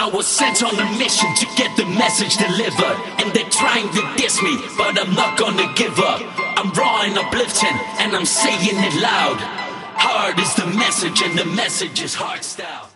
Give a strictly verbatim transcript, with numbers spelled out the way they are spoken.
I was sent on a mission to get the message delivered, and they're trying to diss me, but I'm not gonna give up. I'm raw and uplifting, and I'm saying it loud. Hard is the message, and the message is hard style.